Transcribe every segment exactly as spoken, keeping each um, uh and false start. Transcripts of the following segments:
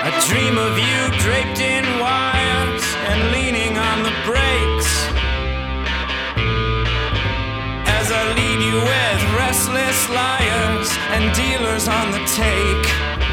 I dream of you draped in wires and leaning on the brakes as I lead you with restless liars and dealers on the take.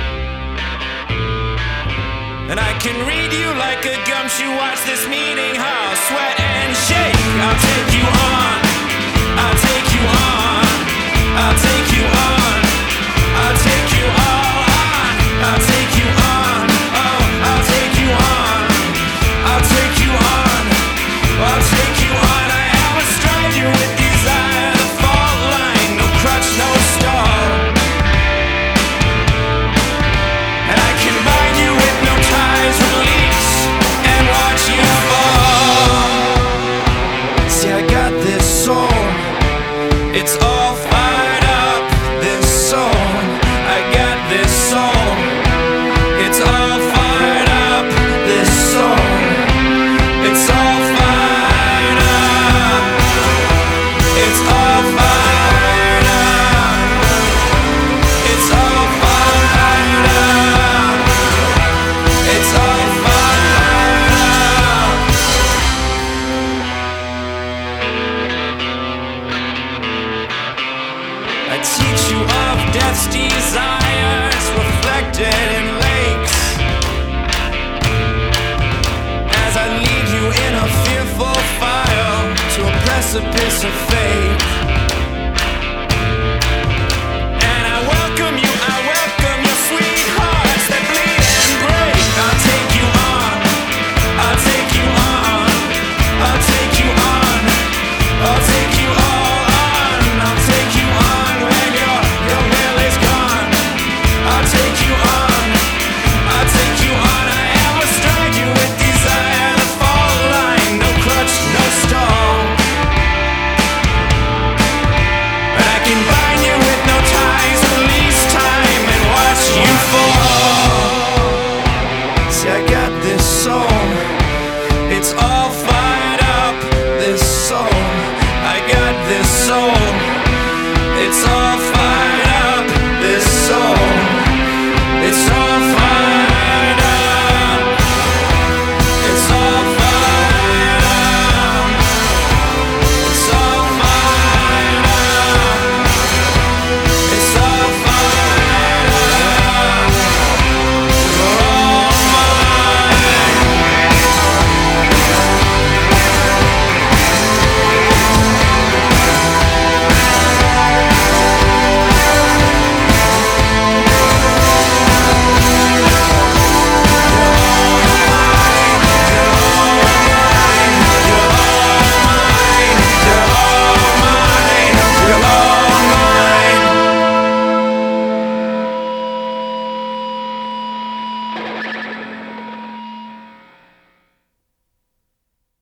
And I can read you like a gumshoe, watch this meeting hall sweat and shake. I'll take you on, I'll take you on, I'll take you on, I'll take you all on, I'll take you on, oh, I'll take you on, I'll take you on, I'll take you on. I have a stride you with desire, the fault line, no crutch, no stall. And I can bind you with no ties, release, and watch you fall. See, I got this soul, it's all fired up, this soul. I got this soul, it's all fired up, this soul. It's all fired up, it's all fired up, it's all fired up, it's all fired up. I teach you of death's desires reflected in lakes as I lead you in a fearful file to a precipice of fate. And I welcome you, I welcome your sweethearts that bleed and break. I'll take you on, I'll take you on, I'll take you on, I'll take you all on, I'll take you on when your, your will is gone. I'll take you on.